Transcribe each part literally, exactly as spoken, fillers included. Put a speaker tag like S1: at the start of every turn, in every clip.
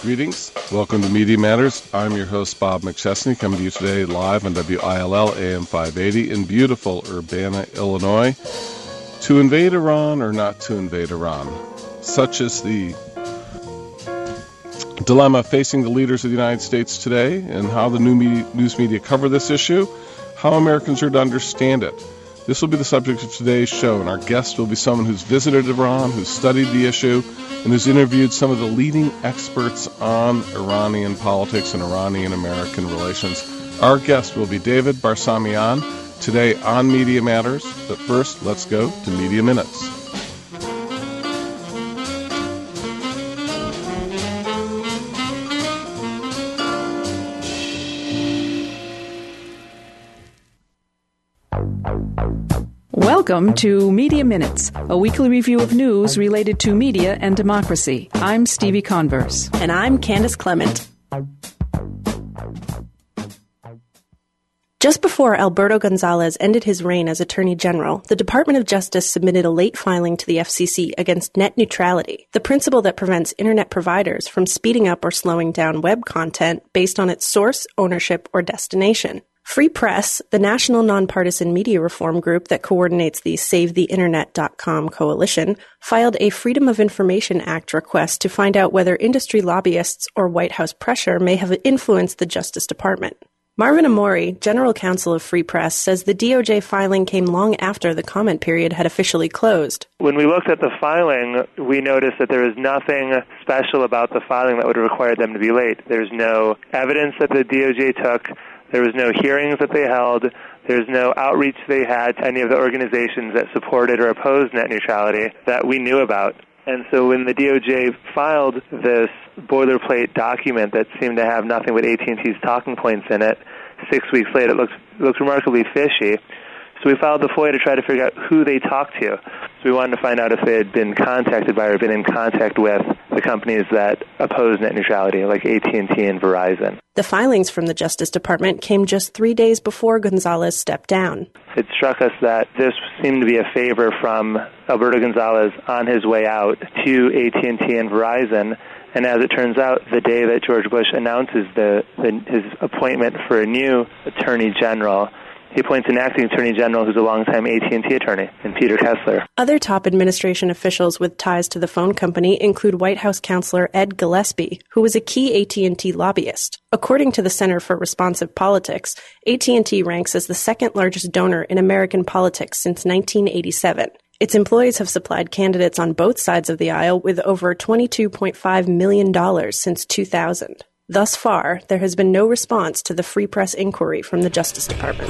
S1: Greetings. Welcome to Media Matters. I'm your host, Bob McChesney, coming to you today live on W I L L A M five eighty in beautiful Urbana, Illinois. To invade Iran or not to invade Iran? Such is the dilemma facing the leaders of the United States today, and how the new media, news media cover this issue, how Americans are to understand it. This will be the subject of today's show, and our guest will be someone who's visited Iran, who's studied the issue, and who's interviewed some of the leading experts on Iranian politics and Iranian-American relations. Our guest will be David Barsamian, today on Media Matters. But first, let's go to Media Minutes.
S2: Welcome to Media Minutes, a weekly review of news related to media and democracy. I'm Stevie Converse.
S3: And I'm Candace Clement. Just before Alberto Gonzales ended his reign as Attorney General, the Department of Justice submitted a late filing to the F C C against net neutrality, the principle that prevents Internet providers from speeding up or slowing down web content based on its source, ownership, or destination. Free Press, the national nonpartisan media reform group that coordinates the Save the Internet dot com coalition, filed a Freedom of Information Act request to find out whether industry lobbyists or White House pressure may have influenced the Justice Department. Marvin Amori, general counsel of Free Press, says the D O J filing came long after the comment period had officially closed.
S4: When we looked at the filing, we noticed that there was nothing special about the filing that would have required them to be late. There's no evidence that the D O J took. There was no hearings that they held. There's no outreach they had to any of the organizations that supported or opposed net neutrality that we knew about. And so when the D O J filed this boilerplate document that seemed to have nothing but A T and T's talking points in it, six weeks later, it looked, it looked remarkably fishy. So we filed the FOIA to try to figure out who they talked to. So we wanted to find out if they had been contacted by or been in contact with the companies that oppose net neutrality, like A T and T and Verizon.
S3: The filings from the Justice Department came just three days before Gonzales stepped down.
S4: It struck us that this seemed to be a favor from Alberto Gonzales on his way out to A T and T and Verizon. And as it turns out, the day that George Bush announces the, the, his appointment for a new Attorney General, he appoints an acting attorney general who's a longtime A T and T attorney, and Peter Kessler.
S3: Other top administration officials with ties to the phone company include White House counselor Ed Gillespie, who was a key A T and T lobbyist. According to the Center for Responsive Politics, A T and T ranks as the second largest donor in American politics since nineteen eighty-seven. Its employees have supplied candidates on both sides of the aisle with over twenty-two point five million dollars since two thousand. Thus far, there has been no response to the Free Press inquiry from the Justice Department.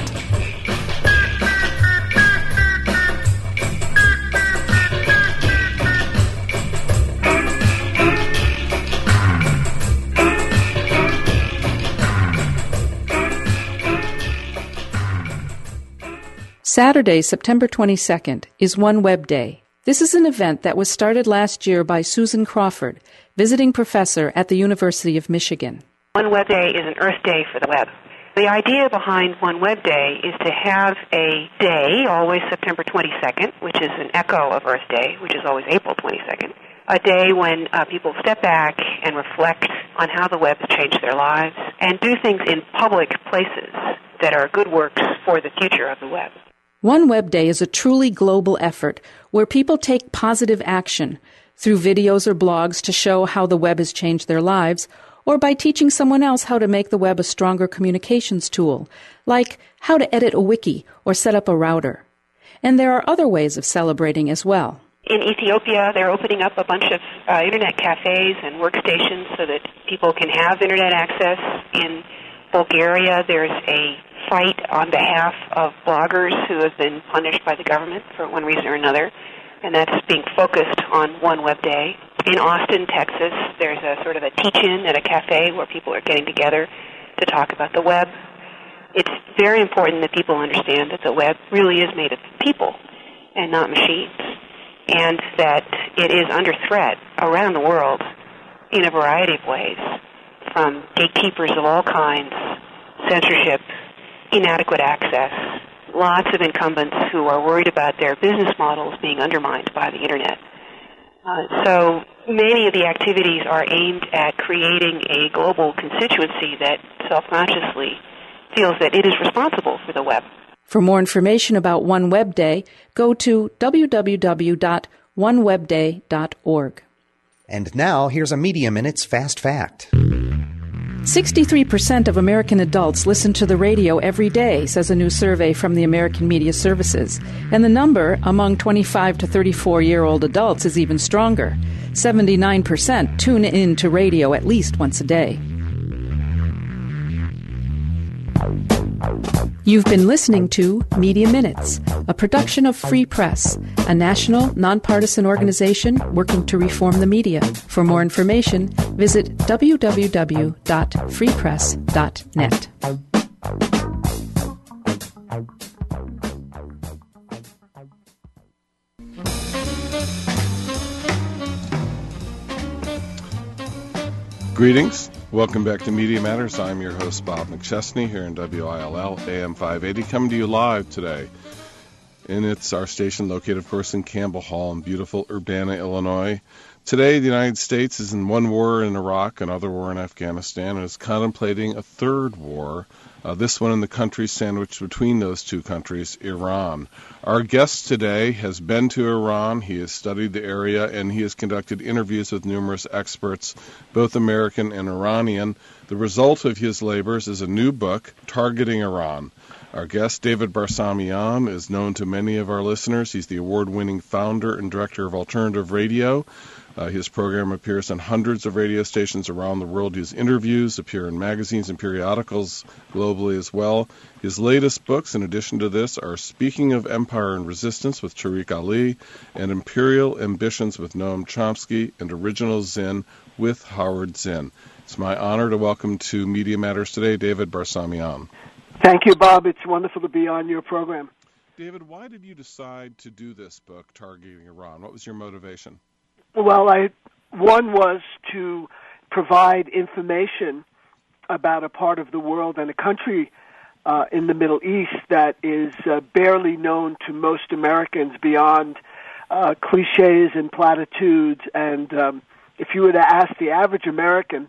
S2: Saturday, September twenty-second, is One Web Day. This is an event that was started last year by Susan Crawford, visiting professor at the University of Michigan.
S5: One Web Day is an Earth Day for the web. The idea behind One Web Day is to have a day, always September twenty-second, which is an echo of Earth Day, which is always April twenty-second, a day when uh, people step back and reflect on how the web has changed their lives and do things in public places that are good works for the future of the web.
S2: One Web Day is a truly global effort where people take positive action through videos or blogs to show how the web has changed their lives, or by teaching someone else how to make the web a stronger communications tool, like how to edit a wiki or set up a router. And there are other ways of celebrating as well.
S5: In Ethiopia, they're opening up a bunch of uh, internet cafes and workstations so that people can have internet access. In Bulgaria, there's a fight on behalf of bloggers who have been punished by the government for one reason or another, and that's being focused on One Web Day. In Austin, Texas, there's a sort of a teach-in at a cafe where people are getting together to talk about the web. It's very important that people understand that the web really is made of people and not machines, and that it is under threat around the world in a variety of ways, from gatekeepers of all kinds, censorship, inadequate access, lots of incumbents who are worried about their business models being undermined by the Internet. Uh, so many of the activities are aimed at creating a global constituency that self-consciously feels that it is responsible for the web.
S2: For more information about One Web Day, go to w w w dot one web day dot org.
S6: And now, here's a Media Minutes Fast Fact.
S2: sixty-three percent of American adults listen to the radio every day, says a new survey from the American Media Services. And the number among twenty-five to thirty-four-year-old adults is even stronger. seventy-nine percent tune in to radio at least once a day. You've been listening to Media Minutes, a production of Free Press, a national, nonpartisan organization working to reform the media. For more information, visit w w w dot free press dot net.
S1: Greetings. Welcome back to Media Matters. I'm your host, Bob McChesney, here in W I L L, A M five eighty, coming to you live today. And it's our station located, of course, in Campbell Hall in beautiful Urbana, Illinois. Today, the United States is in one war in Iraq, another war in Afghanistan, and is contemplating a third war, uh, this one in the country sandwiched between those two countries, Iran. Our guest today has been to Iran, he has studied the area, and he has conducted interviews with numerous experts, both American and Iranian. The result of his labors is a new book, Targeting Iran. Our guest, David Barsamian, is known to many of our listeners. He's the award-winning founder and director of Alternative Radio. Uh, his program appears on hundreds of radio stations around the world. His interviews appear in magazines and periodicals globally as well. His latest books, in addition to this, are Speaking of Empire and Resistance with Tariq Ali and Imperial Ambitions with Noam Chomsky and Original Zinn with Howard Zinn. It's my honor to welcome to Media Matters today, David Barsamian.
S7: Thank you, Bob. It's wonderful to be on your program.
S1: David, why did you decide to do this book, Targeting Iran? What was your motivation?
S7: Well, I one was to provide information about a part of the world and a country uh, in the Middle East that is uh, barely known to most Americans beyond uh, cliches and platitudes. And um, if you were to ask the average American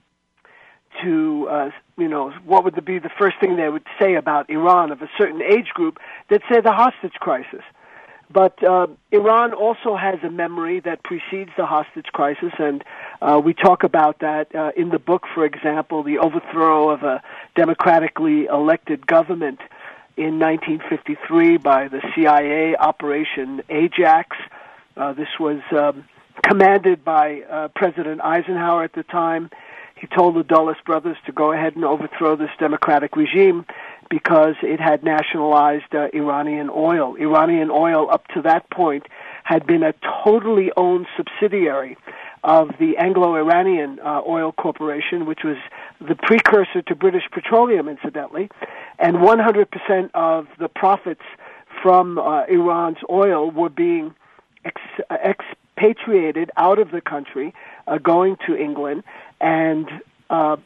S7: to, uh, you know, what would be the first thing they would say about Iran of a certain age group, they'd say the hostage crisis. But uh, Iran also has a memory that precedes the hostage crisis, and uh, we talk about that uh, in the book, for example, the overthrow of a democratically elected government in nineteen fifty-three by the C I A, Operation Ajax. Uh, this was um, commanded by uh, President Eisenhower at the time. He told the Dulles brothers to go ahead and overthrow this democratic regime because it had nationalized uh, Iranian oil. Iranian oil, up to that point, had been a totally owned subsidiary of the Anglo-Iranian uh, Oil Corporation, which was the precursor to British Petroleum, incidentally, and one hundred percent of the profits from uh, Iran's oil were being ex- expatriated out of the country, uh, going to England, and uh,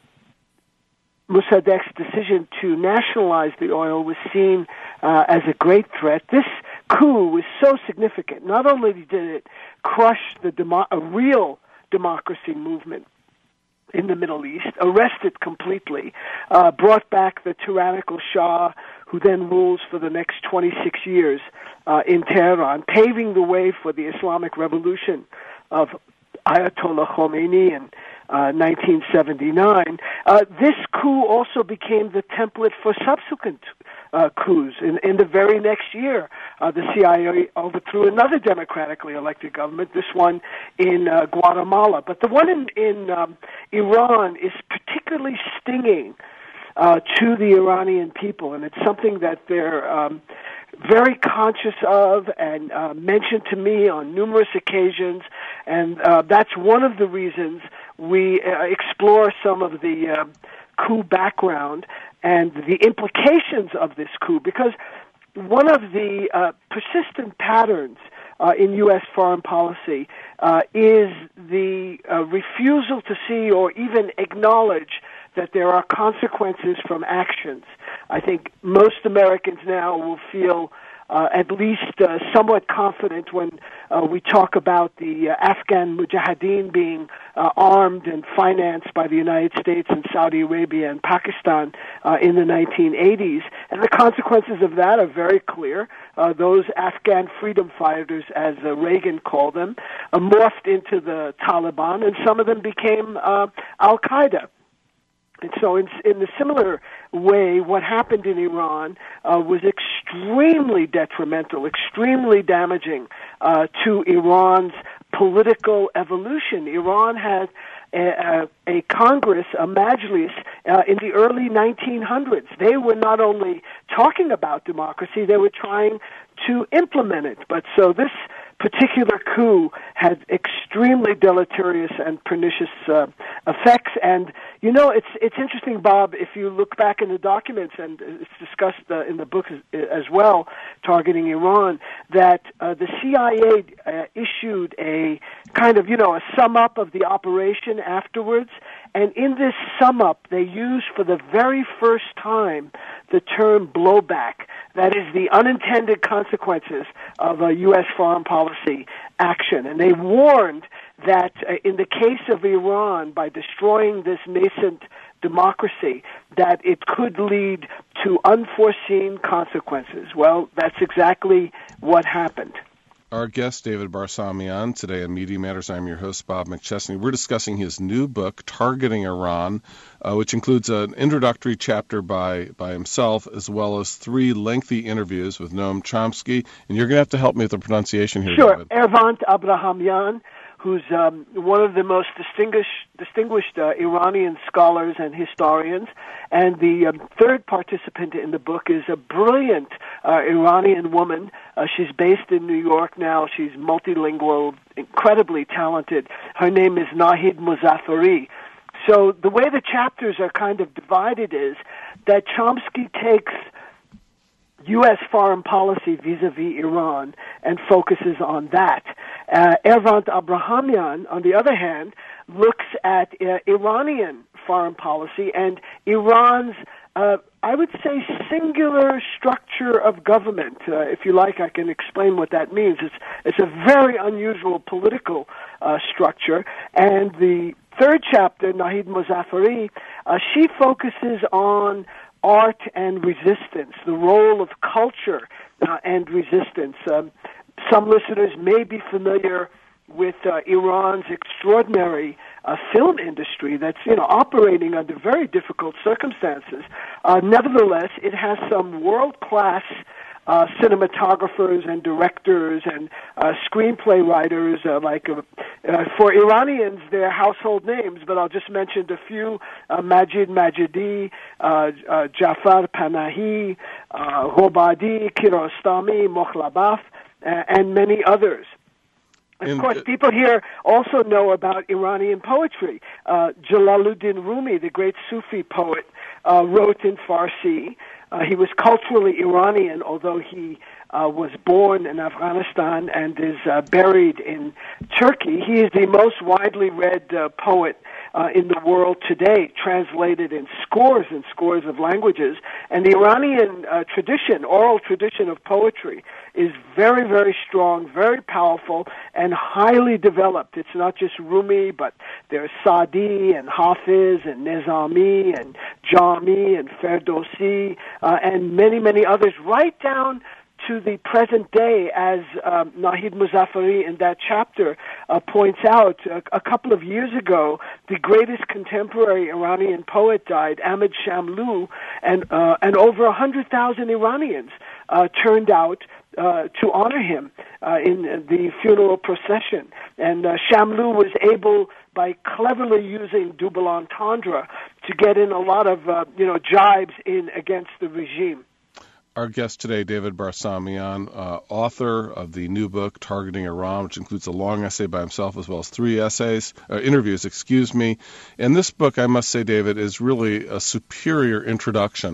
S7: Mossadegh's decision to nationalize the oil was seen uh, as a great threat. This coup was so significant. Not only did it crush the demo- a real democracy movement in the Middle East, arrest it completely, uh, brought back the tyrannical Shah, who then rules for the next twenty-six years uh, in Tehran, paving the way for the Islamic Revolution of Ayatollah Khomeini and Uh, nineteen seventy-nine, uh, this coup also became the template for subsequent uh, coups. In, in the very next year, uh, the C I A overthrew another democratically elected government, this one in uh, Guatemala. But the one in, in um, Iran is particularly stinging uh, to the Iranian people, and it's something that they're um, very conscious of and uh, mentioned to me on numerous occasions, and uh, that's one of the reasons we uh, explore some of the uh, coup background and the implications of this coup, because one of the uh, persistent patterns uh, in U S foreign policy uh, is the uh, refusal to see or even acknowledge that there are consequences from actions. I think most Americans now will feel uh, at least uh, somewhat confident when uh, we talk about the uh, Afghan Mujahideen being uh, armed and financed by the United States and Saudi Arabia and Pakistan uh, in the nineteen eighties. And the consequences of that are very clear. Uh, those Afghan freedom fighters, as uh, Reagan called them, uh, morphed into the Taliban, and some of them became uh, Al-Qaeda. And so in, in a similar way, what happened in Iran uh, was extremely detrimental, extremely damaging uh, to Iran's political evolution. Iran had a, a, a Congress, a Majlis, uh, in the early nineteen hundreds. They were not only talking about democracy, they were trying to implement it. But so this particular coup had extremely deleterious and pernicious uh, effects. And, you know, it's it's interesting, Bob, if you look back in the documents, and it's discussed uh, in the book as, as well, targeting Iran, that uh, the C I A uh, issued a kind of, you know, a sum-up of the operation afterwards. And in this sum-up, they used for the very first time the term blowback. That is the unintended consequences of a U S foreign policy action. And they warned that uh, in the case of Iran, by destroying this nascent democracy, that it could lead to unforeseen consequences. Well, that's exactly what happened.
S1: Our guest, David Barsamian, today on Media Matters. I'm your host, Bob McChesney. We're discussing his new book, Targeting Iran, uh, which includes an introductory chapter by, by himself, as well as three lengthy interviews with Noam Chomsky. And you're going to have to help me with the pronunciation here,
S7: Sure.
S1: David.
S7: Ervant Abrahamian, who's um, one of the most distinguished, distinguished uh, Iranian scholars and historians. And the um, third participant in the book is a brilliant uh, Iranian woman. Uh, she's based in New York now. She's multilingual, incredibly talented. Her name is Nahid Mozaffari. So the way the chapters are kind of divided is that Chomsky takes U S foreign policy vis-a-vis Iran and focuses on that. Uh, Ervant Abrahamian, on the other hand, looks at uh, Iranian foreign policy and Iran's, uh, I would say, singular structure of government. Uh, if you like, I can explain what that means. It's, it's a very unusual political uh, structure. And the third chapter, Nahid Mozaffari, uh, she focuses on art and resistance, the role of culture uh, and resistance. Um, some listeners may be familiar with uh, Iran's extraordinary uh, film industry that's, you know, operating under very difficult circumstances. Uh, nevertheless, it has some world-class Uh, cinematographers and directors and uh, screenplay writers, uh, like uh, uh, for Iranians, they're household names, but I'll just mention a few: uh, Majid Majidi, uh, uh, Jafar Panahi, uh, Hobadi, Kiarostami, Mokhlabaf, uh, and many others. Of
S1: And,
S7: course,
S1: uh,
S7: people here also know about Iranian poetry. Uh, Jalaluddin Rumi, the great Sufi poet, uh, wrote in Farsi. Uh, he was culturally Iranian, although he uh, was born in Afghanistan and is uh, buried in Turkey. He is the most widely read uh, poet uh, in the world today, translated in scores and scores of languages. And the Iranian uh, tradition, oral tradition of poetry, is very, very strong, very powerful, and highly developed. It's not just Rumi, but there's Saadi and Hafiz and Nizami and Jami and Ferdowsi uh, and many, many others, right down to the present day, as um, Nahid Mozaffari in that chapter uh, points out. A, a couple of years ago, the greatest contemporary Iranian poet died, Ahmad Shamlou, and uh, and over a hundred thousand Iranians uh, turned out uh, to honor him uh, in the funeral procession. And uh, Shamlou was able, by cleverly using double entendre, to get in a lot of uh, you know jibes in against the regime.
S1: Our guest today, David Barsamian, uh, author of the new book, Targeting Iran, which includes a long essay by himself as well as three essays, uh, interviews, excuse me. And this book, I must say, David, is really a superior introduction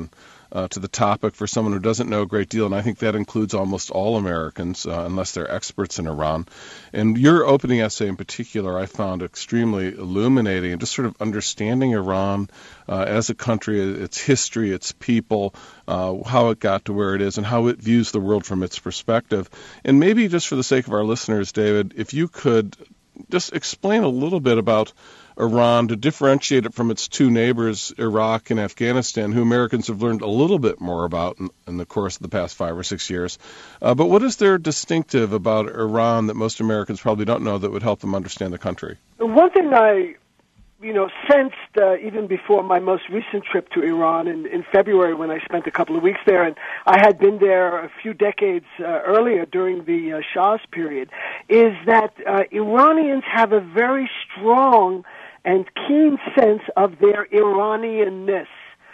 S1: uh, to the topic for someone who doesn't know a great deal, and I think that includes almost all Americans, uh, unless they're experts in Iran. And your opening essay in particular I found extremely illuminating, and just sort of understanding Iran uh, as a country, its history, its people, uh, how it got to where it is, and how it views the world from its perspective. And maybe just for the sake of our listeners, David, if you could just explain a little bit about Iran to differentiate it from its two neighbors, Iraq and Afghanistan, who Americans have learned a little bit more about in, in the course of the past five or six years. Uh, but what is there distinctive about Iran that most Americans probably don't know that would help them understand the country?
S7: One thing I, you know, sensed uh, even before my most recent trip to Iran in, in February when I spent a couple of weeks there, and I had been there a few decades uh, earlier during the uh, Shah's period, is that uh, Iranians have a very strong and keen sense of their Iranianness,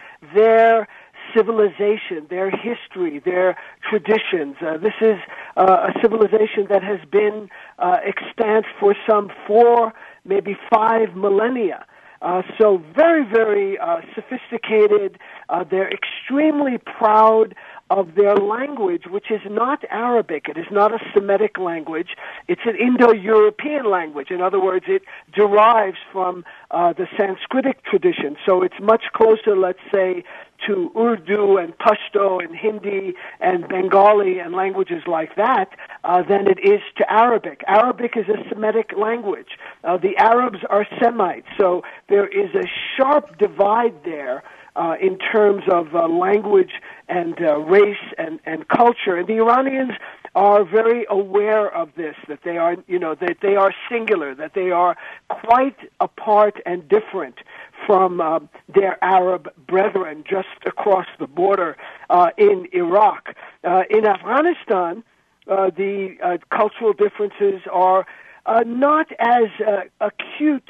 S7: their civilization, their history, their traditions. Uh, this is uh, a civilization that has been uh, extant for some four, maybe five millennia. Uh, so very, very uh, sophisticated. Uh, they're extremely proud of their language, which is not Arabic. It is not a Semitic language. It's an Indo-European language. In other words, it derives from uh, the Sanskritic tradition. So it's much closer, let's say, to Urdu and Pashto and Hindi and Bengali and languages like that uh, than it is to Arabic. Arabic is a Semitic language. Uh, the Arabs are Semites. So there is a sharp divide there Uh, in terms of uh, language and uh, race and, and culture. And the Iranians are very aware of this, that they are, you know, that they are singular, that they are quite apart and different from uh, their Arab brethren just across the border uh, in Iraq. Uh, in Afghanistan, uh, the uh, cultural differences are uh, not as uh, acute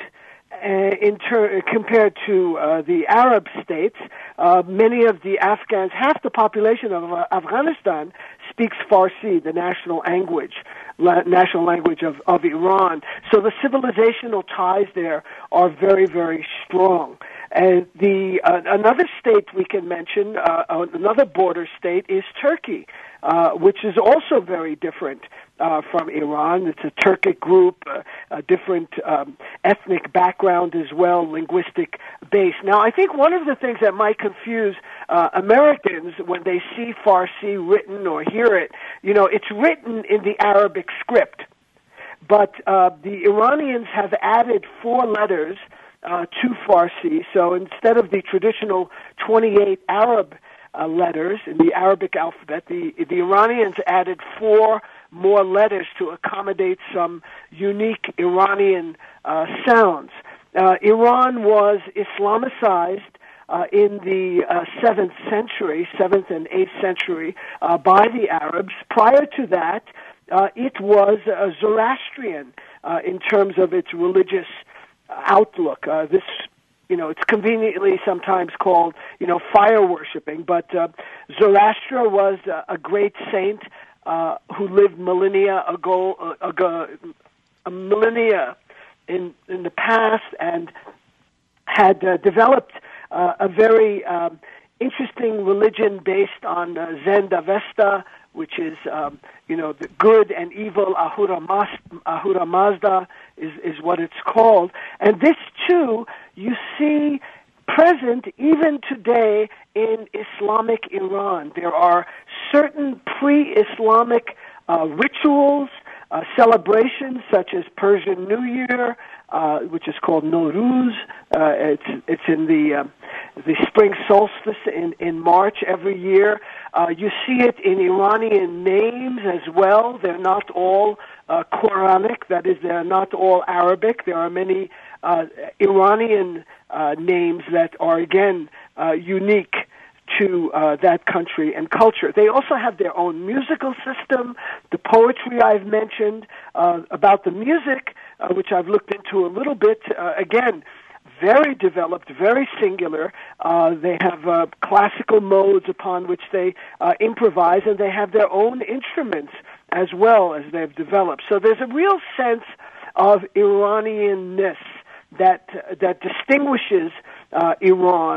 S7: Uh, in ter- compared to uh, the Arab states. Uh, many of the Afghans, half the population of uh, Afghanistan speaks Farsi, the national language, la- national language of, of Iran. So the civilizational ties there are very, very strong. And the uh, another state we can mention, uh, another border state, is Turkey, uh, which is also very different uh, from Iran. It's a Turkic group, uh, a different um, ethnic background as well, linguistic base. Now, I think one of the things that might confuse uh, Americans when they see Farsi written or hear it, you know, it's written in the Arabic script, but uh, the Iranians have added four letters Uh, to Farsi. So instead of the traditional twenty-eight Arab uh, letters in the Arabic alphabet, the, the Iranians added four more letters to accommodate some unique Iranian uh, sounds. Uh, Iran was Islamicized uh, in the uh, seventh century, seventh and eighth century, uh, by the Arabs. Prior to that, uh, it was uh, Zoroastrian uh, in terms of its religious outlook. Uh, this, you know, it's conveniently sometimes called, you know, fire worshiping, but uh, Zoroaster was uh, a great saint uh, who lived millennia ago, uh, ago, a millennia in in the past, and had uh, developed uh, a very um, interesting religion based on uh, Zend-Avesta, which is, um, you know, the good and evil, Ahura, Mas- Ahura Mazda is, is what it's called. And this, too, you see present even today in Islamic Iran. There are certain pre-Islamic uh, rituals, uh, celebrations such as Persian New Year, uh, which is called Nowruz. Uh, it's, it's in the... Uh, the spring solstice in, in March every year. Uh, you see it in Iranian names as well. They're not all uh, Quranic, that is, they're not all Arabic. There are many uh, Iranian uh, names that are, again, uh, unique to uh, that country and culture. They also have their own musical system, the poetry I've mentioned, uh, about the music, uh, which I've looked into a little bit. Uh, again, very developed, very singular. Uh, they have uh, classical modes upon which they uh, improvise, and they have their own instruments as well as they've developed. So there's a real sense of Iranianness that that distinguishes uh, Iran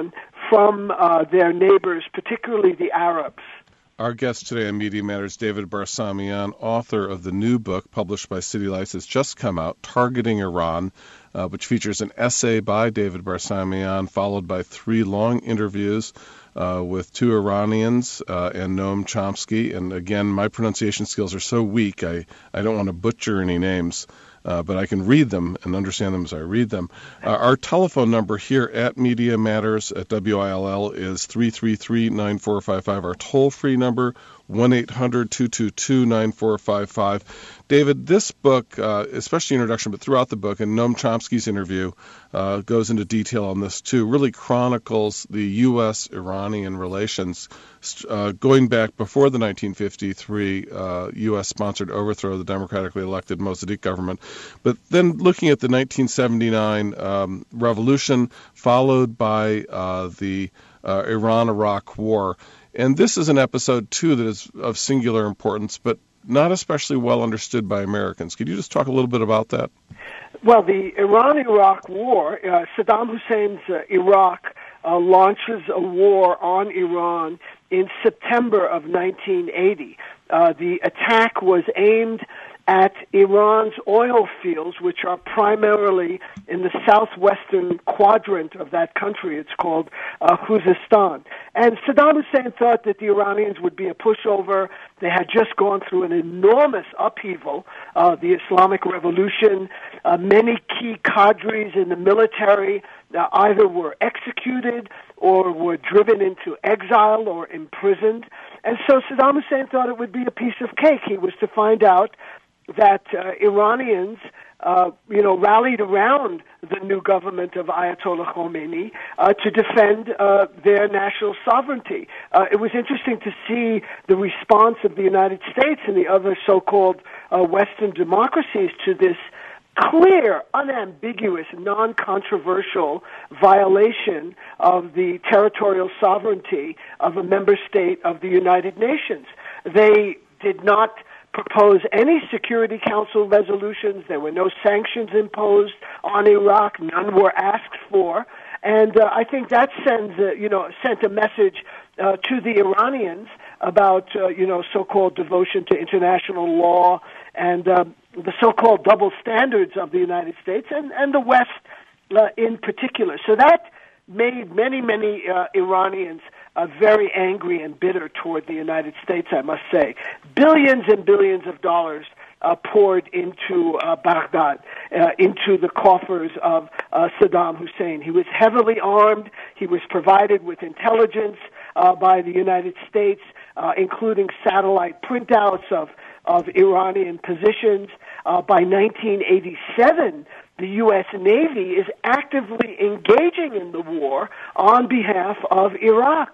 S7: from uh, their neighbors, particularly the Arabs.
S1: Our guest today on Media Matters, David Barsamian, author of the new book published by City Lights that's just come out, Targeting Iran, uh, which features an essay by David Barsamian, followed by three long interviews uh, with two Iranians uh, and Noam Chomsky. And again, my pronunciation skills are so weak, I, I don't want to butcher any names. Uh, but I can read them and understand them as I read them. Uh, our telephone number here at Media Matters at W I L L is three three three, nine four five five. Our toll-free number, one eight hundred, two two two, nine four five five. David, this book, uh, especially the introduction, but throughout the book, and Noam Chomsky's interview uh, goes into detail on this too, really chronicles the U S Iranian relations uh, going back before the nineteen fifty-three uh, U S-sponsored overthrow of the democratically elected Mossadegh government, but then looking at the nineteen seventy-nine um, revolution, followed by uh, the uh, Iran-Iraq war. And this is an episode, too, that is of singular importance, but not especially well understood by Americans. Could you just talk a little bit about that?
S7: Well, the Iran-Iraq war, uh, Saddam Hussein's uh, Iraq uh, launches a war on Iran in September of nineteen eighty. Uh, the attack was aimed at Iran's oil fields, which are primarily in the southwestern quadrant of that country. It's called uh, Khuzestan. And Saddam Hussein thought that the Iranians would be a pushover. They had just gone through an enormous upheaval, uh, the Islamic Revolution. Uh, many key cadres in the military uh, either were executed or were driven into exile or imprisoned. And so Saddam Hussein thought it would be a piece of cake. He was to find out that uh, Iranians, uh, you know, rallied around the new government of Ayatollah Khomeini uh, to defend uh, their national sovereignty. Uh, it was interesting to see the response of the United States and the other so-called uh, Western democracies to this clear, unambiguous, non-controversial violation of the territorial sovereignty of a member state of the United Nations. They did not propose any Security Council resolutions. There were no sanctions imposed on Iraq. None were asked for. And uh, I think that sends, uh, you know, sent a message uh, to the Iranians about, uh, you know, so-called devotion to international law and uh, the so-called double standards of the United States and, and the West uh, in particular. So that made many, many uh, Iranians Uh, very angry and bitter toward the United States, I must say. Billions and billions of dollars uh, poured into uh, Baghdad, uh, into the coffers of uh, Saddam Hussein. He was heavily armed. He was provided with intelligence uh, by the United States, uh, including satellite printouts of, of Iranian positions. Uh, by nineteen eighty-seven, the U S Navy is actively engaging in the war on behalf of Iraq.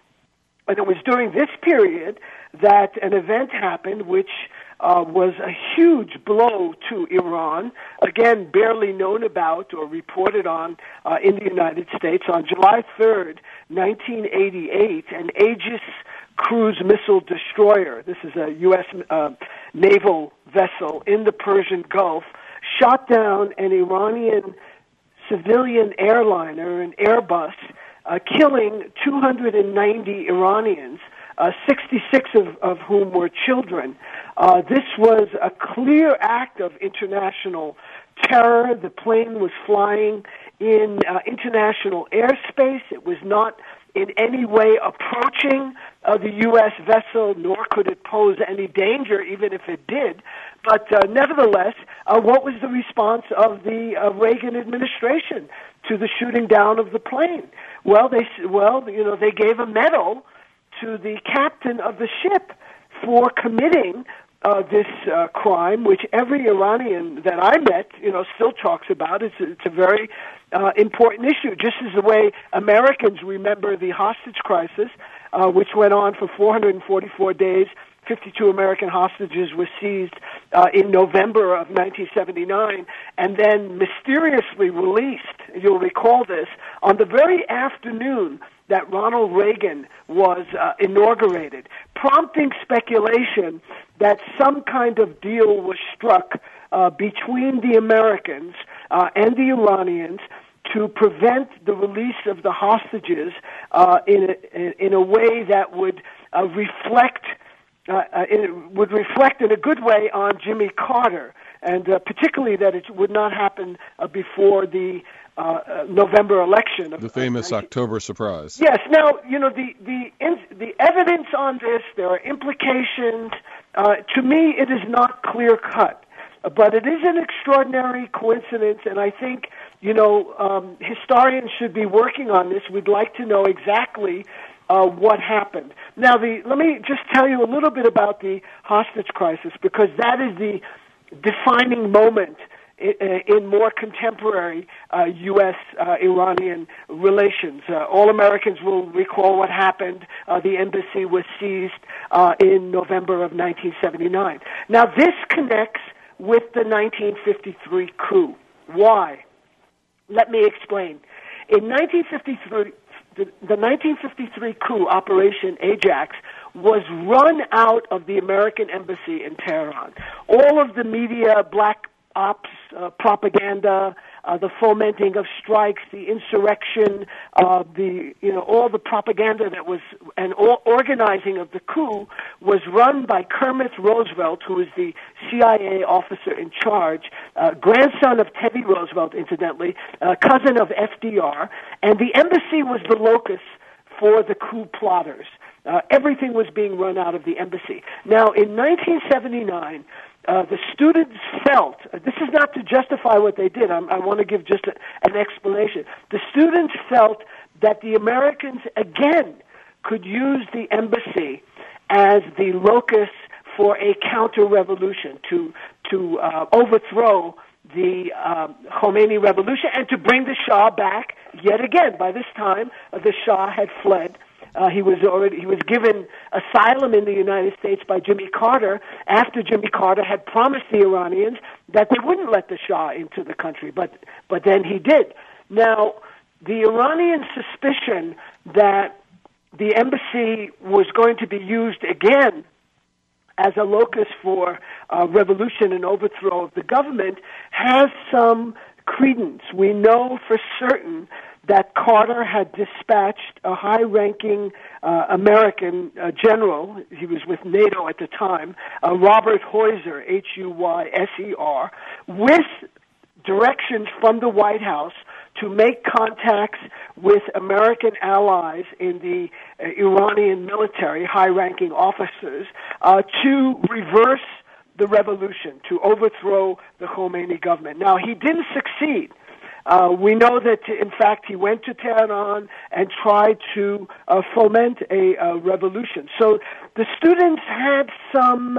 S7: And it was during this period that an event happened which uh, was a huge blow to Iran, again, barely known about or reported on uh, in the United States. On July third, nineteen eighty-eight, an Aegis cruise missile destroyer, this is a U S uh, naval vessel in the Persian Gulf, shot down an Iranian civilian airliner, an Airbus, uh, killing two hundred ninety Iranians, uh, sixty-six of, of whom were children. Uh, this was a clear act of international terror. The plane was flying in uh, international airspace. It was not in any way approaching uh, the U S vessel, nor could it pose any danger, even if it did. But uh, nevertheless, uh, what was the response of the uh, Reagan administration to the shooting down of the plane? Well, they well, you know, they gave a medal to the captain of the ship for committing uh, this uh, crime, which every Iranian that I met, you know, still talks about. It's, it's a very uh, important issue, just as the way Americans remember the hostage crisis, uh, which went on for four hundred forty-four days. fifty-two American hostages were seized uh, in November of nineteen seventy-nine and then mysteriously released, you'll recall this, on the very afternoon that Ronald Reagan was uh, inaugurated, prompting speculation that some kind of deal was struck uh, between the Americans uh, and the Iranians to prevent the release of the hostages uh, in, a, in a way that would uh, reflect uh, uh, it would reflect in a good way on Jimmy Carter, and uh, particularly that it would not happen uh, before the uh, uh, November election. Of,
S1: the famous
S7: of
S1: October surprise.
S7: Yes. Now, you know, the the in, the evidence on this, there are implications. Uh, to me, it is not clear cut, but it is an extraordinary coincidence, and I think, you know, um, historians should be working on this. We'd like to know exactly uh, what happened. Now, the let me just tell you a little bit about the hostage crisis, because that is the defining moment in, in more contemporary uh, U S uh, Iranian relations. Uh, all Americans will recall what happened. Uh, the embassy was seized uh, in November of nineteen seventy-nine. Now, this connects with the nineteen fifty-three coup. Why? Let me explain. In nineteen fifty-three, the, the nineteen fifty-three coup, Operation Ajax, was run out of the American embassy in Tehran. All of the media, black ops, uh, propaganda, uh, the fomenting of strikes, the insurrection, uh, the you know all the propaganda that was and all organizing of the coup was run by Kermit Roosevelt, who was the C I A officer in charge, uh, grandson of Teddy Roosevelt, incidentally, uh, cousin of F D R, and the embassy was the locus for the coup plotters. Uh, everything was being run out of the embassy. Now, in nineteen seventy-nine, uh, the students felt, uh, this is not to justify what they did, I'm, I want to give just a, an explanation. The students felt that the Americans, again, could use the embassy as the locus for a counter-revolution, to, to uh, overthrow the um, Khomeini revolution and to bring the Shah back yet again. By this time, uh, the Shah had fled. Uh, he was already he was given asylum in the United States by Jimmy Carter after Jimmy Carter had promised the Iranians that they wouldn't let the Shah into the country, but but then he did. Now, the Iranian suspicion that the embassy was going to be used again as a locus for uh, revolution and overthrow of the government has some credence. We know for certain that Carter had dispatched a high-ranking uh, American uh, general, he was with NATO at the time, uh, Robert Heuser, H U Y S E R, with directions from the White House to make contacts with American allies in the uh, Iranian military, high-ranking officers, uh, to reverse the revolution, to overthrow the Khomeini government. Now, he didn't succeed. Uh, we know that, in fact, he went to Tehran and tried to uh, foment a uh, revolution. So the students had some,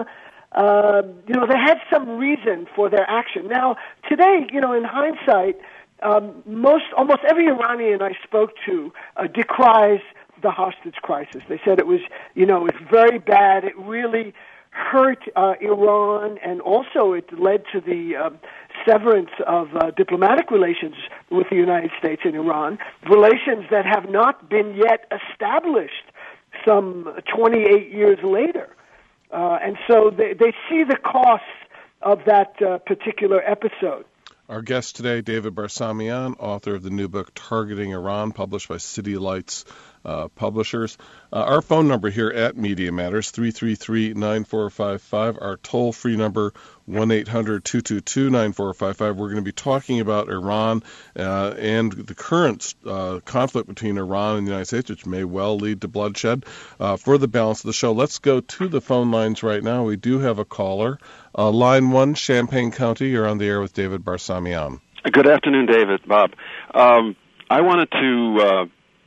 S7: uh, you know, they had some reason for their action. Now, today, you know, in hindsight, um, most, almost every Iranian I spoke to uh, decries the hostage crisis. They said it was, you know, it was very bad. It really hurt uh, Iran, and also it led to the uh, severance of uh, diplomatic relations with the United States and Iran, relations that have not been yet established some twenty-eight years later. Uh, and so they, they see the costs of that uh, particular episode.
S1: Our guest today, David Barsamian, author of the new book, Targeting Iran, published by City Lights uh, Publishers. Uh, our phone number here at Media Matters, three three three, nine four five five. Our toll-free number, one eight hundred, two two two, nine four five five. We're going to be talking about Iran uh, and the current uh, conflict between Iran and the United States, which may well lead to bloodshed. Uh, for the balance of the show, let's go to the phone lines right now. We do have a caller. Uh, line one, Champaign County. You're on the air with David Barsamian.
S8: Good afternoon, David. Bob. Um, I wanted to... Uh,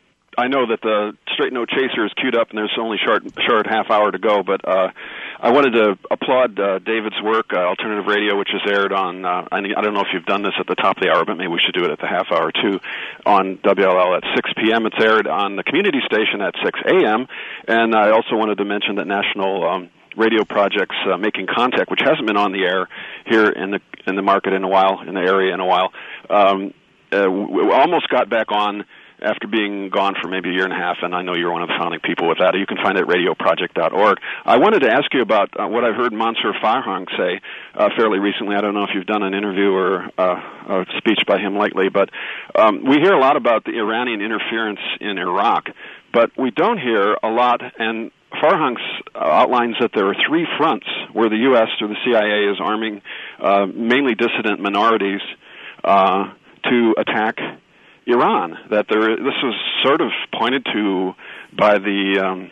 S8: I know that the Straight No Chaser is queued up, and there's only short, short half hour to go. But uh, I wanted to applaud uh, David's work, uh, Alternative Radio, which is aired on. Uh, I don't know if you've done this at the top of the hour, but maybe we should do it at the half hour too. On W L L at six p.m. It's aired on the community station at six a.m. And I also wanted to mention that National um, Radio Projects uh, Making Contact, which hasn't been on the air here in the in the market in a while, in the area in a while, um, uh, we almost got back on after being gone for maybe a year and a half, and I know you're one of the founding people with that. You can find it at radio project dot org. I wanted to ask you about uh, what I've heard Mansour Farhang say uh, fairly recently. I don't know if you've done an interview or uh, a speech by him lately, but um, we hear a lot about the Iranian interference in Iraq, but we don't hear a lot, and Farhang outlines that there are three fronts where the U S or the C I A is arming uh, mainly dissident minorities uh, to attack Iran. That there, this was sort of pointed to by the um,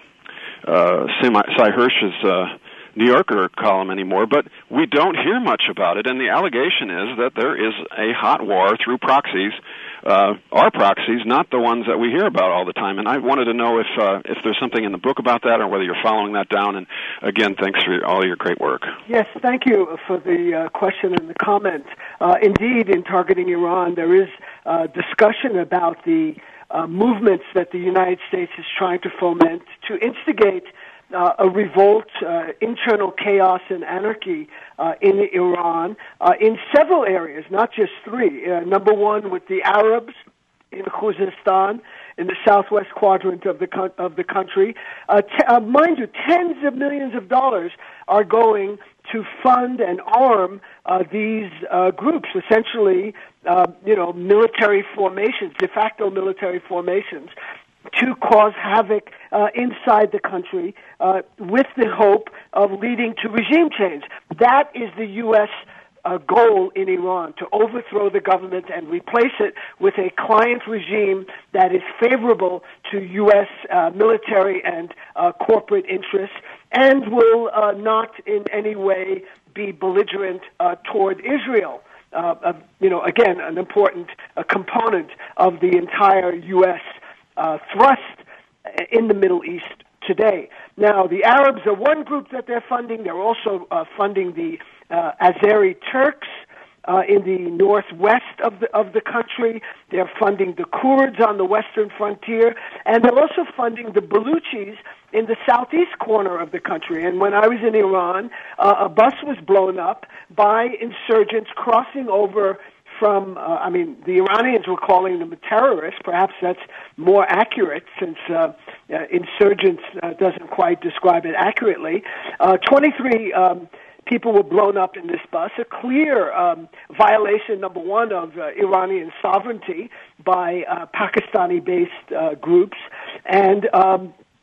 S8: uh, Cy Hirsch's uh, New Yorker column anymore, but we don't hear much about it, and the allegation is that there is a hot war through proxies, uh, our proxies, not the ones that we hear about all the time. And I wanted to know if uh, if there's something in the book about that, or whether you're following that down. And again, thanks for all your great work.
S7: Yes, thank you for the uh, question and the comment. Uh, indeed, in Targeting Iran, there is uh, discussion about the uh, movements that the United States is trying to foment to instigate Uh, a revolt, uh, internal chaos and anarchy uh, in Iran uh, in several areas, not just three. Uh, number one, with the Arabs in Khuzestan, in the southwest quadrant of the co- of the country. Uh, t- uh, mind you, tens of millions of dollars are going to fund and arm uh, these uh, groups, essentially, uh, you know, military formations, de facto military formations, to cause havoc uh, inside the country uh, with the hope of leading to regime change. That is the U S uh, goal in Iran, to overthrow the government and replace it with a client regime that is favorable to U S uh, military and uh, corporate interests and will uh, not in any way be belligerent uh, toward Israel. Uh, uh, you know, again, an important uh, component of the entire U S Uh, thrust in the Middle East today. Now, the Arabs are one group that they're funding. They're also uh, funding the uh, Azeri Turks uh, in the northwest of the of the country. They're funding the Kurds on the western frontier, and they're also funding the Baluchis in the southeast corner of the country. And when I was in Iran, uh, a bus was blown up by insurgents crossing over from, uh, I mean, the Iranians were calling them a terrorist. Perhaps that's more accurate, since uh, uh, insurgents uh, doesn't quite describe it accurately. Uh, twenty-three um, people were blown up in this bus, a clear um, violation, number one, of uh, Iranian sovereignty by uh, Pakistani-based uh, groups, and um,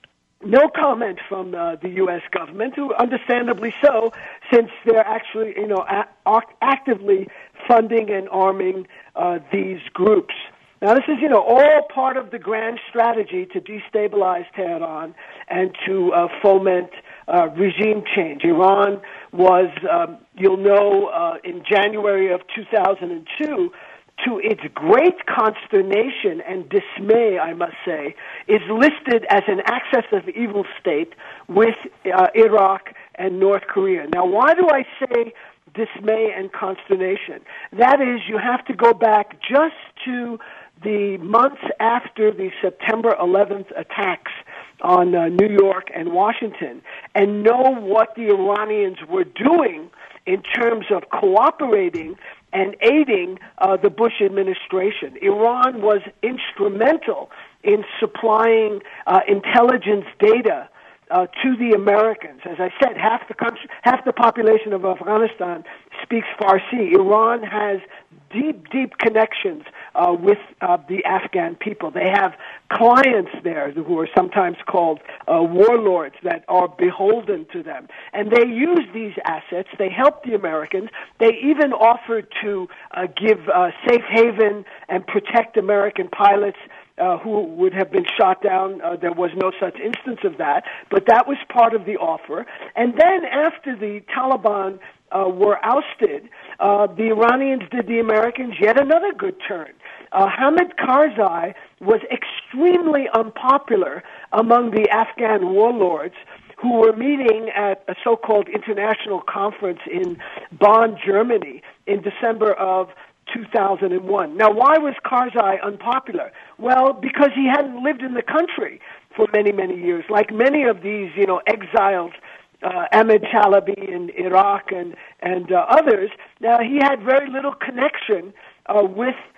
S7: no comment from uh, the U S government, who understandably so, since they're actually, you know, a- actively funding and arming uh, these groups. Now, this is, you know, all part of the grand strategy to destabilize Tehran and to uh, foment uh, regime change. Iran was, um, you'll know, uh, in January of two thousand two, to its great consternation and dismay, I must say, is listed as an axis of evil state with uh, Iraq and North Korea. Now, why do I say dismay and consternation? That is, you have to go back just to the months after the September eleventh attacks on uh, New York and Washington, and know what the Iranians were doing in terms of cooperating and aiding uh, the Bush administration. Iran was instrumental in supplying uh, intelligence data uh, to the Americans. As I said, half the country, half the population of Afghanistan speaks Farsi. Iran has deep, deep connections uh, with uh, the Afghan people. They have clients there who are sometimes called uh, warlords that are beholden to them. And they use these assets. They help the Americans. They even offered to uh, give uh, safe haven and protect American pilots Uh, who would have been shot down. Uh, there was no such instance of that, but that was part of the offer. And then after the Taliban uh, were ousted, uh, the Iranians did the Americans yet another good turn. Uh, Hamid Karzai was extremely unpopular among the Afghan warlords who were meeting at a so-called international conference in Bonn, Germany, in December of two thousand one. Now, why was Karzai unpopular? Well, because he hadn't lived in the country for many, many years. Like many of these, you know, exiled uh, Ahmed Chalabi in Iraq and and uh, others. Now, he had very little connection uh, with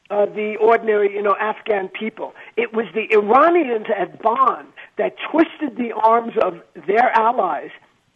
S7: uh, the ordinary, you know, Afghan people. It was the Iranians at Bonn that twisted the arms of their allies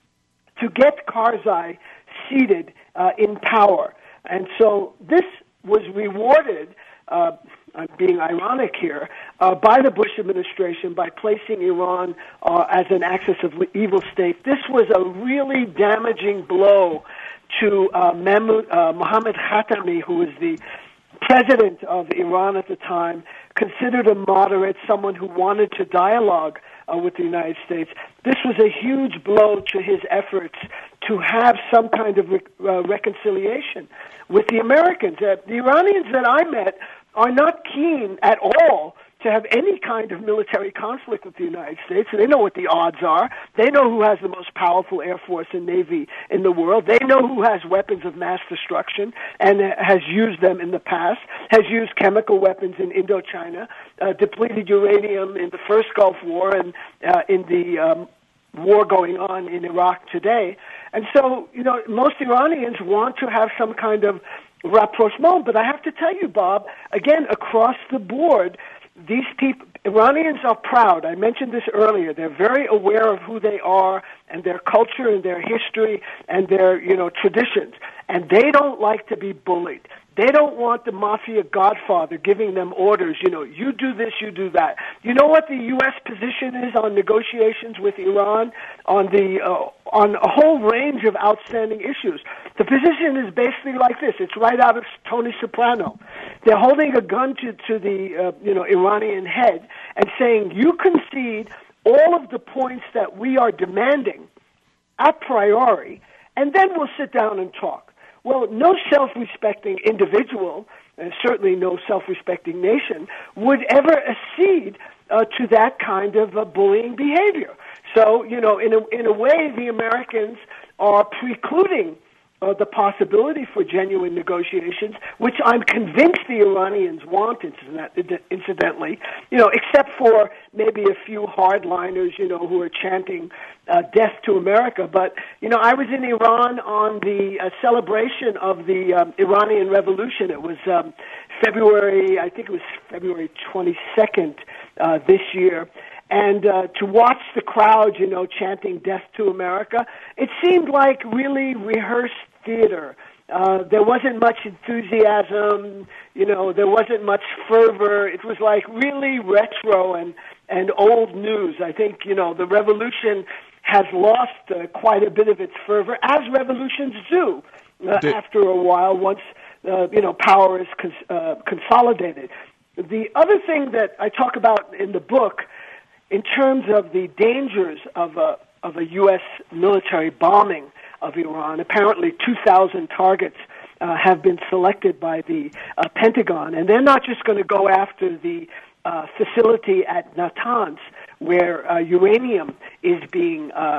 S7: to get Karzai seated uh, in power. And so this was rewarded, uh, I'm being ironic here, uh, by the Bush administration by placing Iran uh, as an axis of evil state. This was a really damaging blow to uh, Mahmoud, uh, Mohammad Khatami, who was the president of Iran at the time, considered a moderate, someone who wanted to dialogue uh, with the United States. This was a huge blow to his efforts to have some kind of re- uh, reconciliation with the Americans. Uh, the Iranians that I met are not keen at all to have any kind of military conflict with the United States. They know what the odds are. They know who has the most powerful Air Force and Navy in the world. They know who has weapons of mass destruction and has used them in the past, has used chemical weapons in Indochina, uh, depleted uranium in the first Gulf War and uh, in the um, war going on in Iraq today. And so, you know, most Iranians want to have some kind of rapprochement. But I have to tell you, Bob, again, across the board, these people, Iranians are proud. I mentioned this earlier. They're very aware of who they are and their culture and their history and their, you know, traditions. And they don't like to be bullied. They don't want the mafia godfather giving them orders, you know, you do this, you do that. You know what the U S position is on negotiations with Iran on the uh, on a whole range of outstanding issues? The position is basically like this. It's right out of Tony Soprano. They're holding a gun to, to the, uh, you know, Iranian head and saying, you concede all of the points that we are demanding a priori, and then we'll sit down and talk. Well, no self-respecting individual, and certainly no self-respecting nation, would ever accede uh, to that kind of uh, bullying behavior. So, you know, in a, in a way, the Americans are precluding uh, the possibility for genuine negotiations, which I'm convinced the Iranians want, incidentally, you know, except for maybe a few hardliners, you know, who are chanting uh, death to America. But, you know, I was in Iran on the uh, celebration of the um, Iranian Revolution. It was um, February, I think it was February twenty-second uh, this year. And uh, to watch the crowd, you know, chanting death to America, it seemed like really rehearsed theater. Uh, there wasn't much enthusiasm, you know, there wasn't much fervor. It was like really retro and, and old news. I think, you know, the revolution has lost uh, quite a bit of its fervor, as revolutions do uh, Did- after a while, once, uh, you know, power is cons- uh, consolidated. The other thing that I talk about in the book, in terms of the dangers of a, of a U S military bombing of Iran, apparently two thousand targets uh, have been selected by the uh, Pentagon, and they're not just going to go after the uh, facility at Natanz, where uh, uranium is being uh,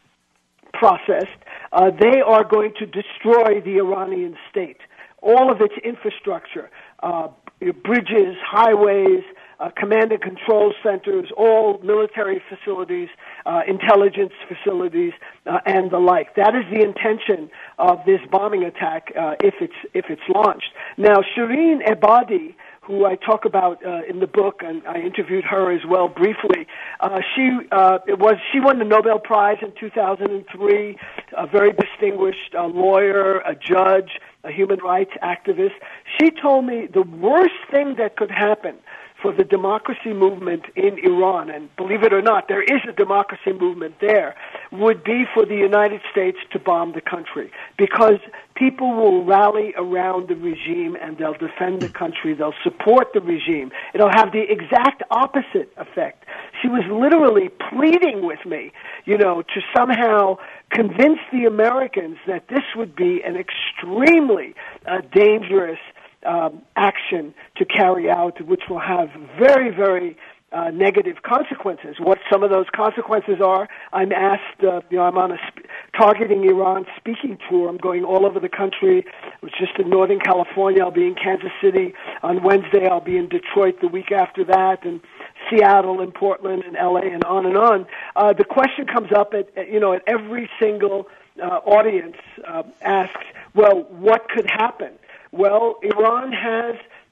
S7: processed. Uh, they are going to destroy the Iranian state, all of its infrastructure, uh, bridges, highways, Uh, command and control centers, all military facilities, uh, intelligence facilities, uh, and the like. That is the intention of this bombing attack uh, if it's if it's launched. Now, Shireen Ebadi, who I talk about uh, in the book, and I interviewed her as well briefly. Uh, she uh, it was she won the Nobel Prize in two thousand three. A very distinguished uh, lawyer, a judge, a human rights activist. She told me the worst thing that could happen for the democracy movement in Iran, and believe it or not, there is a democracy movement there, would be for the United States to bomb the country, because people will rally around the regime and they'll defend the country, they'll support the regime. It'll have the exact opposite effect. She was literally pleading with me, you know, to somehow convince the Americans that this would be an extremely uh, dangerous Um, action to carry out, which will have very, very uh, negative consequences. What some of those consequences are, I'm asked, uh, you know, I'm on a sp- Targeting Iran speaking tour. I'm going all over the country. I was just in Northern California. I'll be in Kansas City on Wednesday. I'll be in Detroit the week after that, and Seattle and Portland and L A and on and on. Uh, the question comes up at, at, you know, at every single uh, audience uh, asks, well, what could happen? Well, Iran has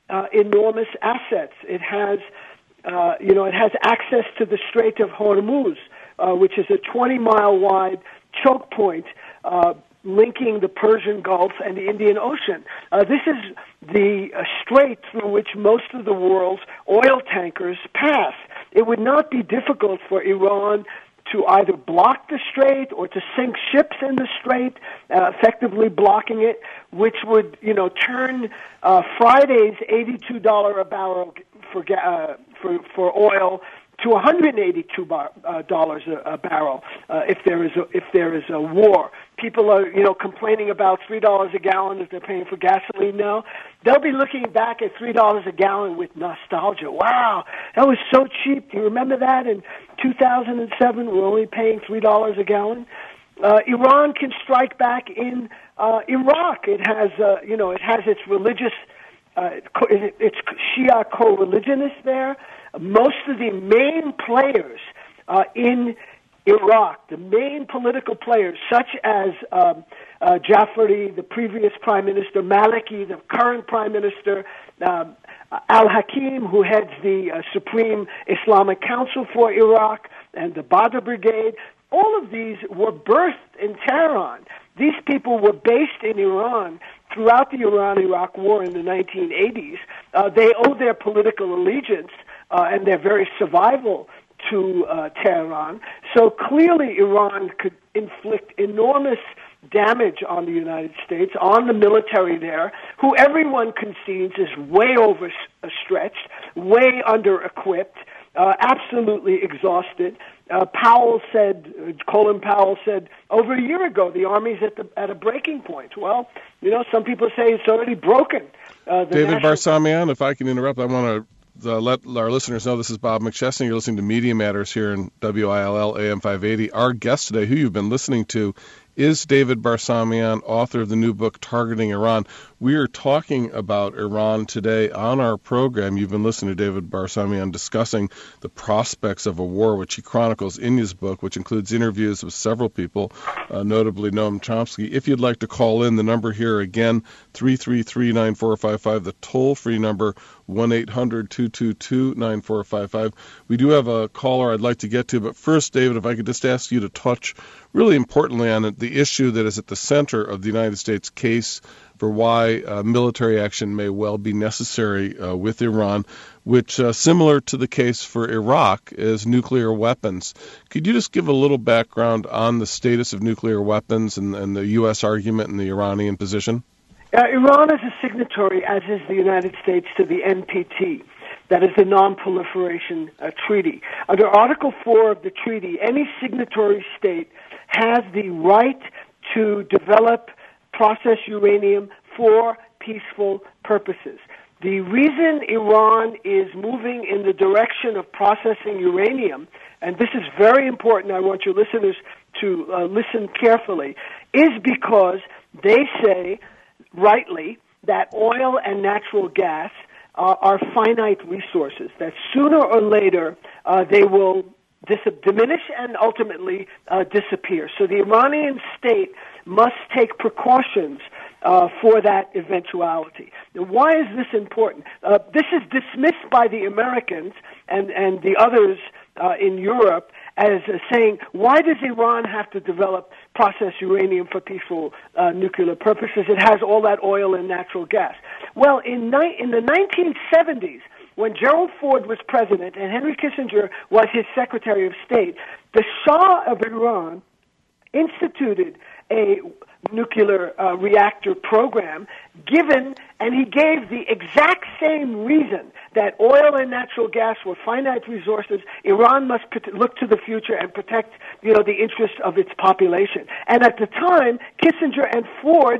S7: uh, enormous assets. It has, uh, you know, it has access to the Strait of Hormuz, uh, which is a twenty mile wide choke point uh, linking the Persian Gulf and the Indian Ocean. Uh, this is the uh, strait through which most of the world's oil tankers pass. It would not be difficult for Iran to either block the strait or to sink ships in the strait, uh, effectively blocking it, which would, you know, turn uh, Friday's eighty-two dollars a barrel for uh, for for oil to one hundred eighty-two dollars a barrel uh, if there is a, if there is a war. People are, you know, complaining about three dollars a gallon if they're paying for gasoline now. They'll be looking back at three dollars a gallon with nostalgia. Wow, that was so cheap. Do you remember that in two thousand seven? We're only paying three dollars a gallon. Uh, Iran can strike back in uh, Iraq. It has, uh, you know, it has its religious, uh, its Shia co-religionists there. Most of the main players uh, in Iraq, the main political players, such as um, uh, Jafari, the previous prime minister, Maliki, the current prime minister, um, Al-Hakim, who heads the uh, Supreme Islamic Council for Iraq, and the Badr Brigade, all of these were birthed in Tehran. These people were based in Iran throughout the Iran-Iraq War in the nineteen eighties. Uh, they owe their political allegiance uh, and their very survival to uh, Tehran. So clearly Iran could inflict enormous damage on the United States, on the military there, who everyone concedes is way overstretched, way under-equipped, uh, absolutely exhausted. Uh, Powell said, uh, Colin Powell said over a year ago, the Army's at the at a breaking point. Well, you know, some people say it's already broken. Uh,
S1: David
S7: national-
S1: Barsamian, if I can interrupt, I want to uh, let our listeners know this is Bob McChesney. You're listening to Media Matters here in W I L L A M five eighty. Our guest today, who you've been listening to, is David Barsamian, author of the new book, Targeting Iran. We are talking about Iran today on our program. You've been listening to David Barsamian discussing the prospects of a war, which he chronicles in his book, which includes interviews with several people, uh, notably Noam Chomsky. If you'd like to call in, the number here again, three three three, nine four five five, the toll-free number, one eight hundred, two two two, nine four five five. We do have a caller I'd like to get to, but first, David, if I could just ask you to touch really importantly on the issue that is at the center of the United States case for why uh, military action may well be necessary uh, with Iran, which, uh, similar to the case for Iraq, is nuclear weapons. Could you just give a little background on the status of nuclear weapons and, and the U S argument and the Iranian position?
S7: Uh, Iran is a signatory, as is the United States, to the N P T. That is the Non-Proliferation uh, Treaty. Under Article four of the treaty, any signatory state has the right to develop process uranium for peaceful purposes. The reason Iran is moving in the direction of processing uranium, and this is very important, I want your listeners to uh, listen carefully, is because they say, rightly, that oil and natural gas uh, are finite resources, that sooner or later uh, they will dis- diminish and ultimately uh, disappear. So the Iranian state must take precautions uh, for that eventuality. Now, why is this important? Uh, this is dismissed by the Americans and, and the others uh, in Europe as uh, saying, why does Iran have to develop processed uranium for peaceful uh, nuclear purposes? It has all that oil and natural gas. Well, in, ni- in the nineteen seventies, when Gerald Ford was president and Henry Kissinger was his Secretary of State, the Shah of Iran instituted a nuclear uh, reactor program, given, and he gave the exact same reason that oil and natural gas were finite resources. Iran must put, look to the future and protect, you know, the interests of its population. And at the time, Kissinger and Ford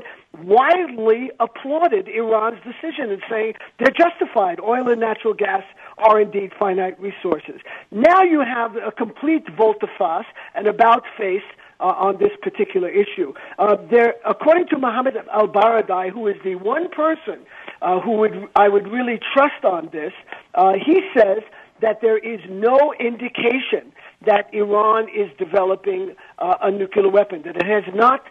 S7: widely applauded Iran's decision and saying they're justified. Oil and natural gas are indeed finite resources. Now you have a complete volte-face, an about-face, Uh, on this particular issue. Uh, there, according to Mohammed al-Baradei, who is the one person uh, who would I would really trust on this, uh, he says that there is no indication that Iran is developing uh, a nuclear weapon, that it has not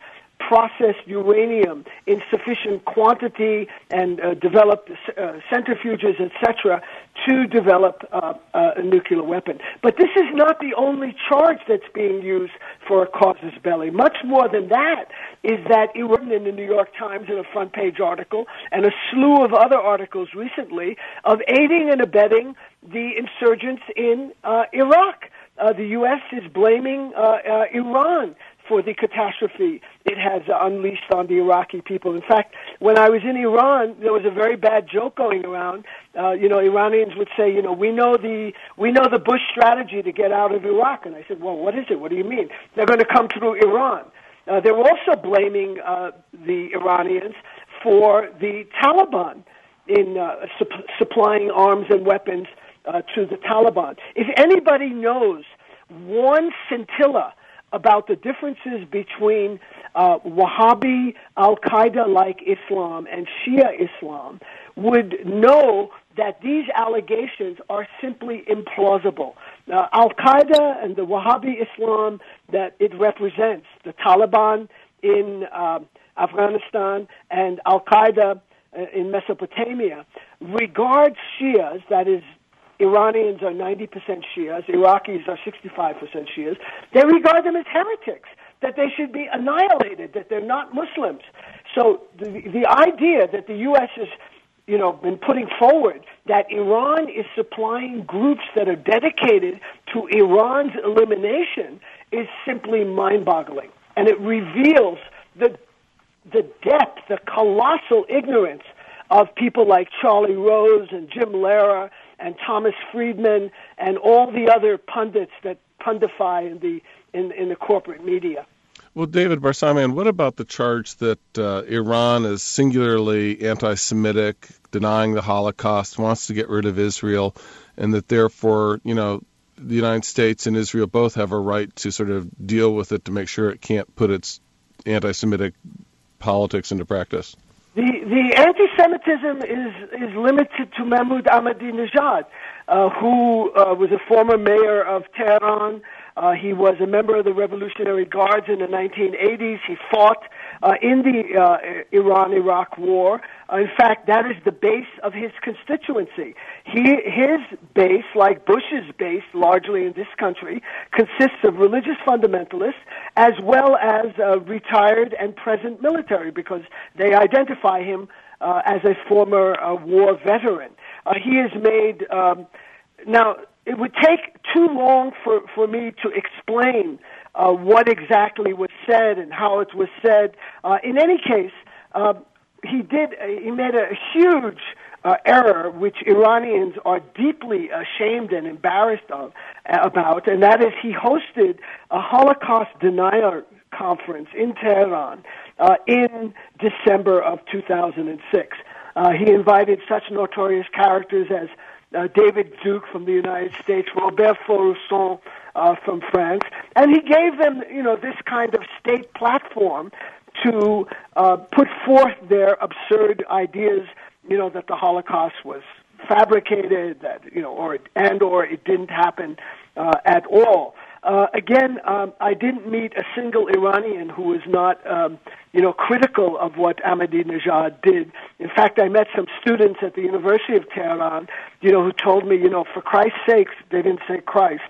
S7: processed uranium in sufficient quantity and uh, developed uh, centrifuges, et cetera, to develop uh, uh, a nuclear weapon. But this is not the only charge that's being used for a casus belli. Much more than that is that Iran, in the New York Times in a front-page article, and a slew of other articles recently, of aiding and abetting the insurgents in uh, Iraq. Uh, the U S is blaming uh, uh, Iran for the catastrophe it has uh, unleashed on the Iraqi people. In fact, when I was in Iran, there was a very bad joke going around. Uh, you know, Iranians would say, you know, we know the we know the Bush strategy to get out of Iraq. And I said, well, what is it? What do you mean? They're going to come through Iran. Uh, they were also blaming uh, the Iranians for the Taliban in uh, su- supplying arms and weapons uh, to the Taliban. If anybody knows one scintilla about the differences between uh, Wahhabi, Al-Qaeda-like Islam and Shia Islam, would know that these allegations are simply implausible. Uh, Al-Qaeda and the Wahhabi Islam that it represents, the Taliban in uh, Afghanistan and Al-Qaeda in Mesopotamia, regards Shias, that is, Iranians are ninety percent Shias, Iraqis are sixty-five percent Shias, they regard them as heretics, that they should be annihilated, that they're not Muslims. So the, the idea that the U S has, you know, been putting forward that Iran is supplying groups that are dedicated to Iran's elimination is simply mind-boggling. And it reveals the the depth, the colossal ignorance of people like Charlie Rose and Jim Lehrer and Thomas Friedman and all the other pundits that pundify in the in, in the corporate media.
S1: Well, David Barsamian, what about the charge that uh, Iran is singularly anti-Semitic, denying the Holocaust, wants to get rid of Israel, and that therefore, you know, the United States and Israel both have a right to sort of deal with it to make sure it can't put its anti-Semitic politics into practice?
S7: The the anti-Semitism is is limited to Mahmoud Ahmadinejad, uh, who uh, was a former mayor of Tehran. Uh, he was a member of the Revolutionary Guards in the nineteen eighties. He fought uh, in the uh, Iran-Iraq War. Uh, in fact, that is the base of his constituency. He, his base, like Bush's base, largely in this country, consists of religious fundamentalists as well as uh, retired and present military, because they identify him uh, as a former uh, war veteran. Uh, he has made um, now. It would take too long for, for me to explain uh, what exactly was said and how it was said. Uh, in any case, uh, he did. Uh, he made a huge uh, error, which Iranians are deeply ashamed and embarrassed of uh, about, and that is he hosted a Holocaust denier conference in Tehran uh, in December of two thousand six. Uh, he invited such notorious characters as Uh, David Duke from the United States, Robert Faurisson uh, from France, and he gave them, you know, this kind of state platform to uh, put forth their absurd ideas, you know, that the Holocaust was fabricated, that, you know, or it, and or it didn't happen uh, at all. Uh, again, um, I didn't meet a single Iranian who was not, um, you know, critical of what Ahmadinejad did. In fact, I met some students at the University of Tehran, you know, who told me, you know, for Christ's sakes, they didn't say Christ.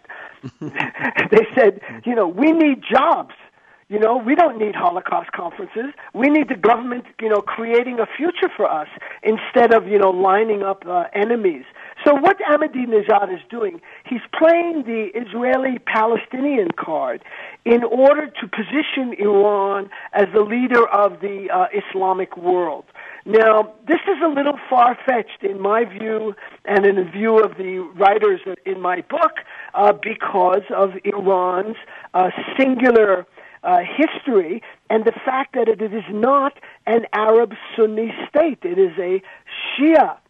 S7: They said, you know, we need jobs. You know, we don't need Holocaust conferences. We need the government, you know, creating a future for us instead of, you know, lining up uh, enemies. So what Ahmadinejad is doing, he's playing the Israeli-Palestinian card in order to position Iran as the leader of the uh, Islamic world. Now, this is a little far-fetched in my view and in the view of the writers in my book uh, because of Iran's uh, singular Uh, history and the fact that it is not an Arab Sunni state. It is a Shia uh,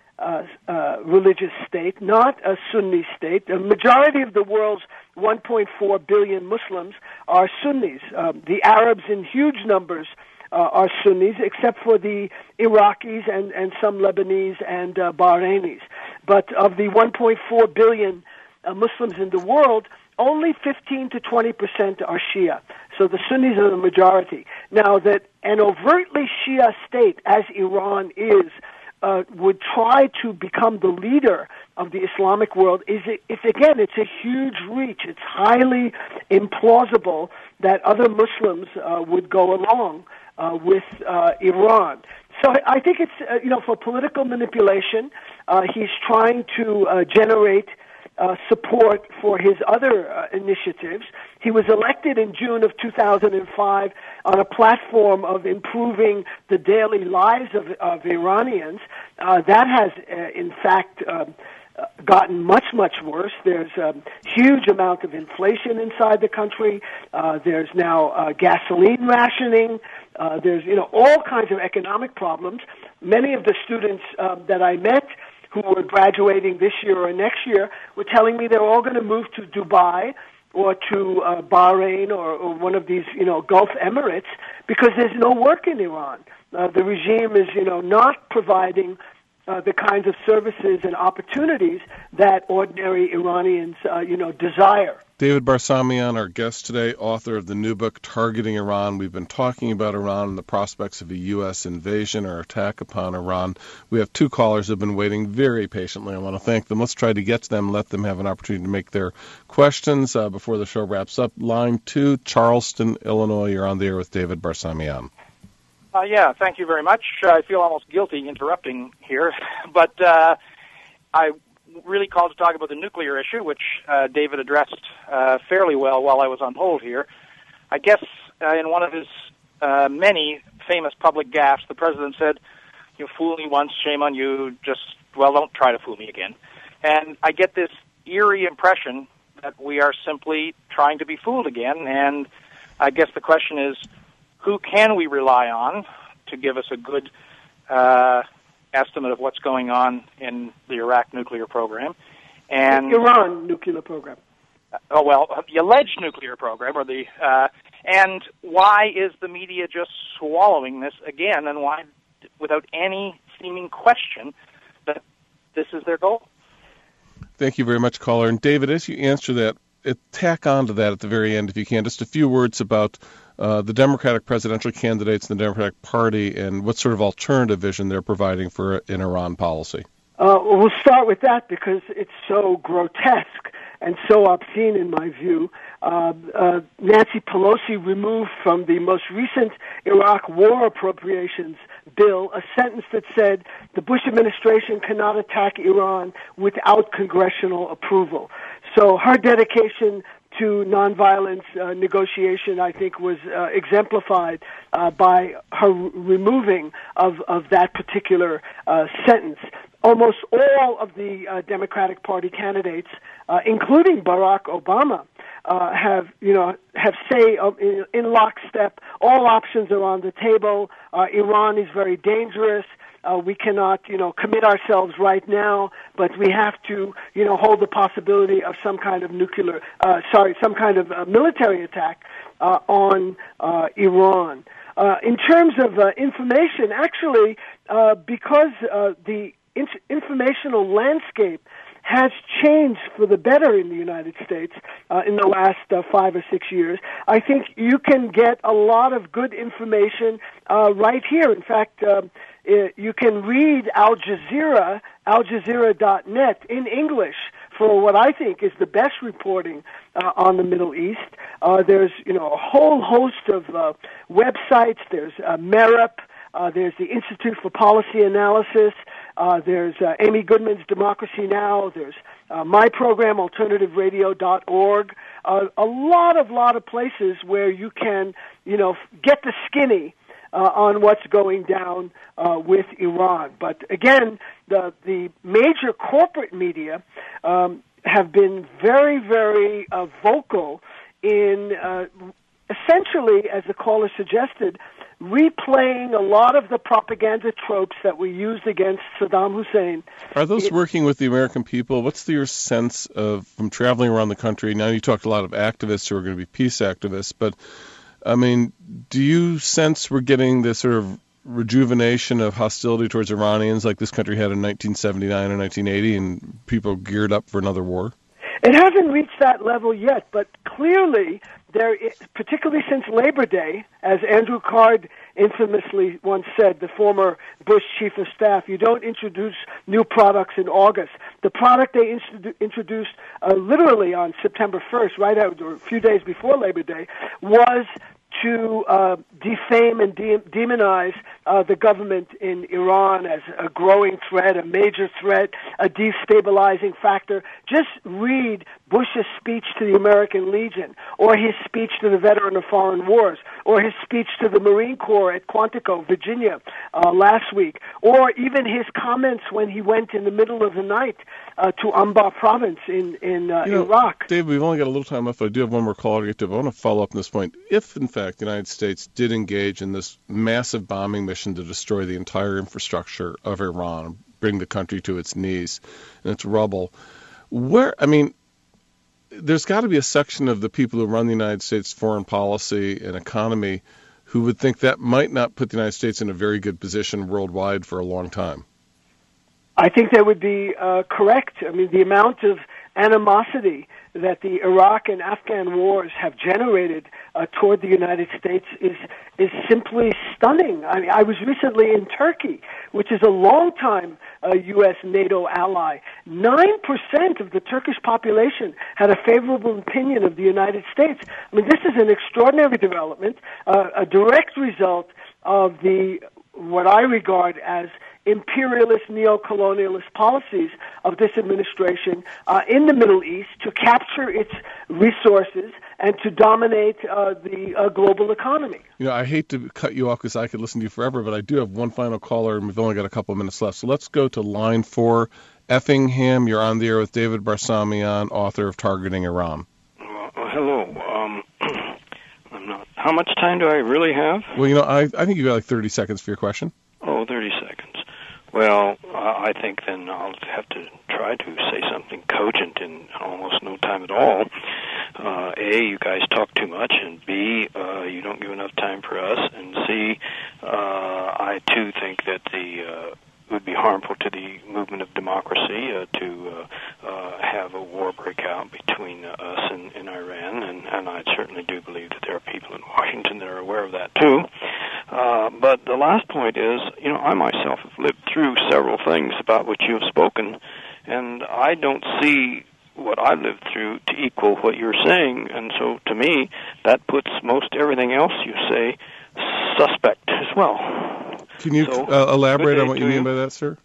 S7: uh, religious state, not a Sunni state. The majority of the world's one point four billion Muslims are Sunnis. Um, the Arabs in huge numbers uh, are Sunnis, except for the Iraqis and, and some Lebanese and uh, Bahrainis. But of the one point four billion uh, Muslims in the world, only fifteen to twenty percent are Shia. So the Sunnis are the majority. Now, that an overtly Shia state, as Iran is, uh, would try to become the leader of the Islamic world, is it's again, it's a huge reach. It's highly implausible that other Muslims uh, would go along uh, with uh, Iran. So I think it's, uh, you know, for political manipulation, uh, he's trying to uh, generate uh, support for his other uh, initiatives. He was elected in June of two thousand five on a platform of improving the daily lives of, of Iranians. Uh, that has, uh, in fact, uh, gotten much, much worse. There's a huge amount of inflation inside the country. Uh, there's now uh, gasoline rationing. Uh, there's, you know, all kinds of economic problems. Many of the students uh, that I met who were graduating this year or next year were telling me they're all going to move to Dubai or to uh, Bahrain or, or one of these, you know, Gulf Emirates because there's no work in Iran. Uh, the regime is, you know, not providing Uh, the kinds of services and opportunities that ordinary Iranians, uh, you know, desire.
S1: David Barsamian, our guest today, author of the new book, Targeting Iran. We've been talking about Iran and the prospects of a U S invasion or attack upon Iran. We have two callers who have been waiting very patiently. I want to thank them. Let's try to get to them, let them have an opportunity to make their questions uh, before the show wraps up. Line two, Charleston, Illinois. You're on the air with David Barsamian.
S9: Uh, yeah, thank you very much. Uh, I feel almost guilty interrupting here, but uh, I really called to talk about the nuclear issue, which uh, David addressed uh, fairly well while I was on hold here. I guess uh, in one of his uh, many famous public gaffes, the president said, "You fooled me once, shame on you, just, well, don't try to fool me again." And I get this eerie impression that we are simply trying to be fooled again, and I guess the question is, who can we rely on to give us a good uh, estimate of what's going on in the Iraq nuclear program? And
S7: the Iran nuclear program.
S9: Uh, oh well, the alleged nuclear program, or the uh, and why is the media just swallowing this again? And why, without any seeming question, that this is their goal?
S1: Thank you very much, caller. And David, as you answer that, it, tack on to that at the very end, if you can, just a few words about Uh, the Democratic presidential candidates in the Democratic Party and what sort of alternative vision they're providing for an Iran policy.
S7: Uh, we'll start with that because it's so grotesque and so obscene in my view. Uh, uh, Nancy Pelosi removed from the most recent Iraq war appropriations bill a sentence that said the Bush administration cannot attack Iran without congressional approval. So her dedication to nonviolence uh, negotiation, I think, was uh, exemplified uh, by her removing of, of that particular uh, sentence. Almost all of the uh, Democratic Party candidates, uh, including Barack Obama, uh, have, you know, have say uh, in, in lockstep. All options are on the table. Uh, Iran is very dangerous. Uh, we cannot, you know, commit ourselves right now, but we have to, you know, hold the possibility of some kind of nuclear, uh, sorry, some kind of uh, military attack uh, on uh, Iran. Uh, in terms of uh, information, actually, uh, because uh, the in- informational landscape has changed for the better in the United States uh, in the last uh, five or six years, I think you can get a lot of good information uh, right here. In fact, uh, you can read Al Jazeera, Al Jazeera dot net in English for what I think is the best reporting uh, on the Middle East. Uh, there's, you know, a whole host of uh, websites. There's uh, MEREP. Uh, there's the Institute for Policy Analysis. Uh, there's uh, Amy Goodman's Democracy Now. There's uh, my program, alternative radio dot org. Uh, a lot of, lot of places where you can, you know, get the skinny Uh, on what's going down uh, with Iran. But again, the the major corporate media um, have been very, very uh, vocal in uh, essentially, as the caller suggested, replaying a lot of the propaganda tropes that were used against Saddam Hussein.
S1: Are those
S7: it,
S1: working with the American people? What's your sense of, from traveling around the country? Now, you talked a lot of activists who are going to be peace activists, but I mean, do you sense we're getting this sort of rejuvenation of hostility towards Iranians like this country had in nineteen seventy-nine or nineteen eighty and people geared up for another war?
S7: It hasn't reached that level yet, but clearly there, is, particularly since Labor Day, as Andrew Card infamously once said, the former Bush chief of staff, you don't introduce new products in August. The product they inst- introduced uh, literally on September first, right out, or a few days before Labor Day, was to uh, defame and de- demonize uh, the government in Iran as a growing threat, a major threat, a destabilizing factor. Just read Bush's speech to the American Legion, or his speech to the veteran of foreign wars, or his speech to the Marine Corps at Quantico, Virginia, uh, last week, or even his comments when he went in the middle of the night uh, to Anbar province in, in uh,
S1: you know,
S7: Iraq.
S1: Dave, we've only got a little time left. I do have one more call to get to. I want to follow up on this point. If, in fact, the United States did engage in this massive bombing mission to destroy the entire infrastructure of Iran, bring the country to its knees and its rubble, where, I mean, there's got to be a section of the people who run the United States foreign policy and economy who would think that might not put the United States in a very good position worldwide for a long time.
S7: I think that would be uh, correct. I mean, the amount of animosity that the Iraq and Afghan wars have generated uh, toward the United States is is simply stunning. I mean, I was recently in Turkey, which is a long-time uh, U S NATO ally. Nine percent of the Turkish population had a favorable opinion of the United States. I mean, this is an extraordinary development, uh, a direct result of the what I regard as imperialist, neo-colonialist policies of this administration uh, in the Middle East to capture its resources and to dominate uh, the uh, global economy.
S1: You know, I hate to cut you off because I could listen to you forever, but I do have one final caller, and we've only got a couple of minutes left. So let's go to line four. Effingham, you're on the air with David Barsamian, author of Targeting Iran.
S10: Uh, hello. Um, I'm not. How much time do I really have?
S1: Well, you know, I, I think you got like thirty seconds for your question.
S10: Oh, thirty seconds. Well, uh, I think then I'll have to try to say something cogent in almost no time at all. Uh, A, you guys talk too much, and B, uh, you don't give enough time for us, and C, uh, I too think that the uh, it would be harmful to the movement of democracy uh, to uh, uh, have a war break out between uh, us and, and Iran, and, and I certainly do believe that there are people in Washington that are aware of that too. Uh, but the last point is, you know, I myself have lived through several things about which you have spoken, and I don't see what I lived through to equal what you're saying, and so to me, that puts most everything else you say suspect as well.
S1: Can you
S10: so,
S1: uh, elaborate on what you mean
S10: you.
S1: by that, sir?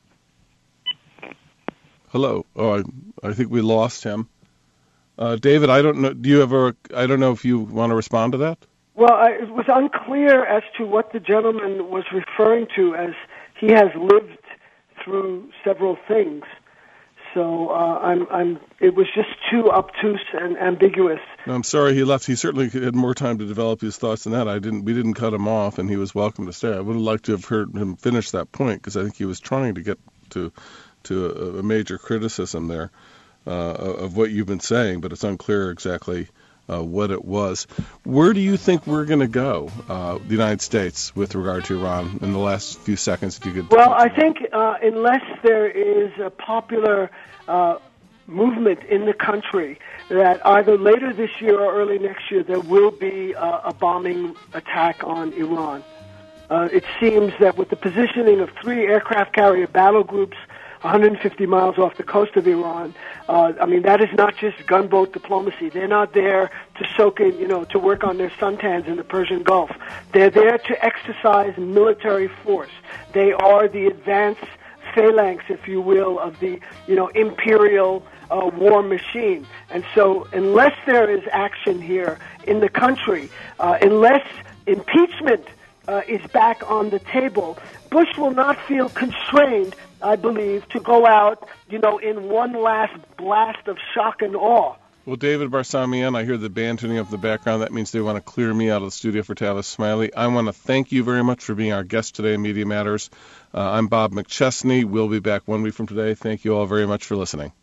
S1: Hello. Oh, I, I think we lost him. Uh, David, I don't know. Do you ever? I don't know if you want to respond to that.
S7: Well, I, it was unclear as to what the gentleman was referring to, as he has lived through several things. So uh, I'm, I'm. It was just too obtuse and ambiguous.
S1: No, I'm sorry he left. He certainly had more time to develop his thoughts than that. I didn't. We didn't cut him off, and he was welcome to stay. I would have liked to have heard him finish that point because I think he was trying to get to to a, a major criticism there uh, of what you've been saying, but it's unclear exactly uh, what it was. Where do you think we're going to go, uh, the United States, with regard to Iran? In the last few seconds, if you could.
S7: Well, I think uh, unless there is a popular uh, movement in the country that either later this year or early next year there will be uh, a bombing attack on Iran. Uh, it seems that with the positioning of three aircraft carrier battle groups one hundred fifty miles off the coast of Iran, uh, I mean, that is not just gunboat diplomacy. They're not there to soak in, you know, to work on their suntans in the Persian Gulf. They're there to exercise military force. They are the advanced phalanx, if you will, of the, you know, imperial uh, war machine. And so unless there is action here in the country, uh, unless impeachment uh, is back on the table, Bush will not feel constrained, I believe, to go out, you know, in one last blast of shock and awe.
S1: Well, David Barsamian, I hear the band tuning up in the background. That means they want to clear me out of the studio for Tavis Smiley. I want to thank you very much for being our guest today in Media Matters. Uh, I'm Bob McChesney. We'll be back one week from today. Thank you all very much for listening.